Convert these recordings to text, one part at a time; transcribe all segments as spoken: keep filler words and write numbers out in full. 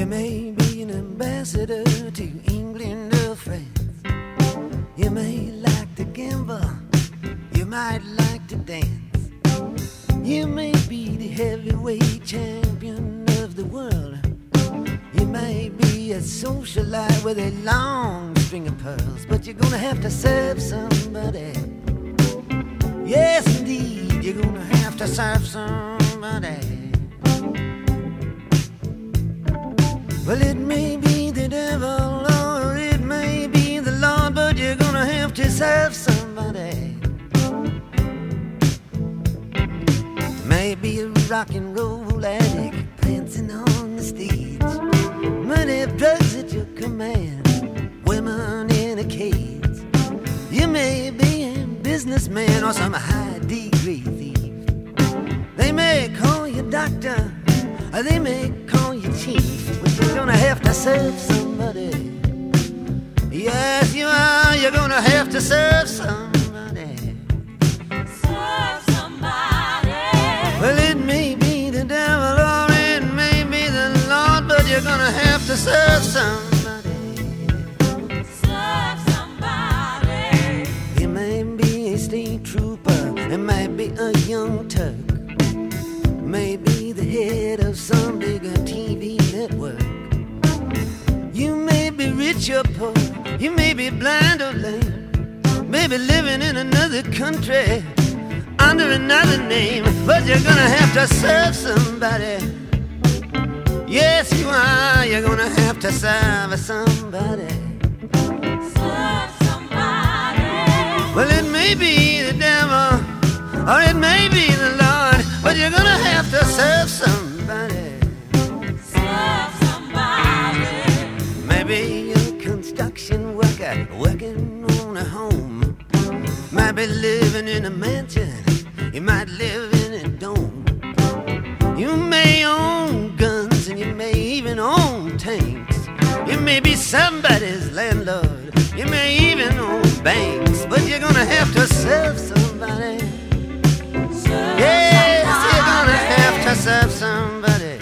You may be an ambassador to England or France. You may like to gamble, you might like to dance. You may be the heavyweight champion of the world. You may be a socialite with a long string of pearls, but you're gonna have to serve somebody. Yes, indeed, you're gonna have to serve somebody. Well, it may be the devil or it may be the Lord, but you're gonna have to serve somebody. Maybe a rock and roll addict prancing on the stage, money of drugs at your command, women in a cage. You may be a businessman or some high degree thief. They may call you doctor or they may call you chief, but you're gonna have to serve somebody. Yes, you are, you're gonna have to serve somebody. Serve somebody. Well, it may be the devil or it may be the Lord, but you're gonna have to serve somebody. Serve somebody. You may be a state trooper, it might be a young Turk, maybe the head of some bigger T V network. You may be rich or poor, you may be blind or lame, maybe living in another country under another name, but you're gonna have to serve somebody. Yes, you are, you're gonna have to serve somebody. Serve somebody. Well, it may be the devil or it may be the Lord, but you're gonna have to serve somebody. Serve somebody. Maybe a construction worker working on a home, might be living in a mansion, you might live in a dome. You may own guns and you may even own tanks. You may be somebody's landlord, you may even own banks, but you're gonna have to serve somebody. Serve Yes, somebody. you're gonna have to serve somebody.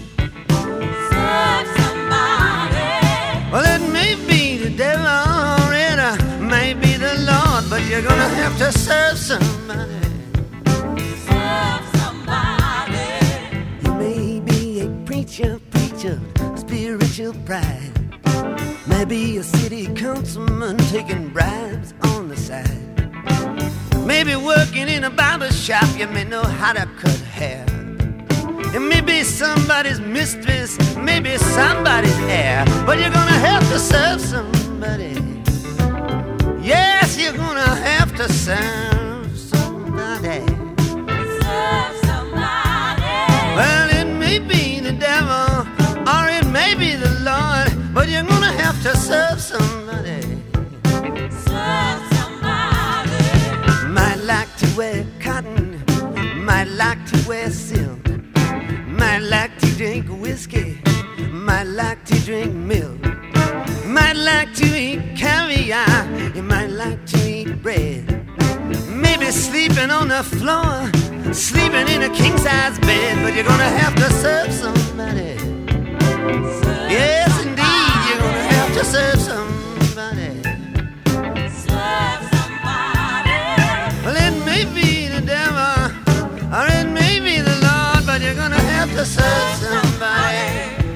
Serve somebody. Well, it may be the devil or it uh, may be the Lord, but you're gonna have to serve somebody. Serve somebody. You may be a preacher, preacher, spiritual pride. Maybe a city councilman taking bribes on the side. Maybe working in a barber shop, you may know how to cut hair. You may be somebody's mistress, maybe somebody's heir, but you're gonna have to serve somebody. Yes, you're gonna have to serve somebody. Serve somebody. Well, it may be the devil or it may be the Lord, but you're gonna have to serve somebody. Serve somebody. Might like to wear cotton, might like to wear silk, might like to drink whiskey, might like to drink milk, might like to eat caviar, you might like to eat bread. Maybe sleeping on the floor, sleeping in a king-size bed, but you're gonna have to serve somebody. Serve Yes, indeed, you're gonna somebody. have to serve somebody. Serve somebody. Well, it may be the devil or it may be the Lord, but you're gonna have to serve somebody.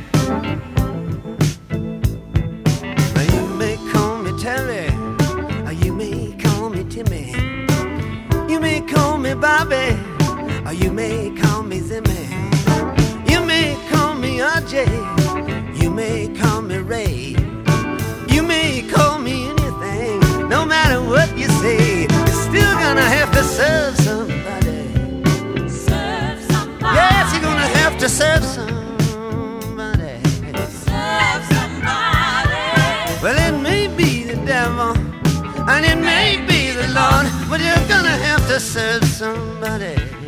Now, you may call me Terry, or you may call me Timmy. You may call me Bobby, or you may call me Zimmy. You may call me R J, you may call me Ray. You may call me anything, no matter what you say, you're still gonna have to serve somebody. Serve somebody. Yes, you're gonna have to serve somebody. Serve somebody. Well, it may be the devil and it may be the Lord, but you're gonna have to serve somebody.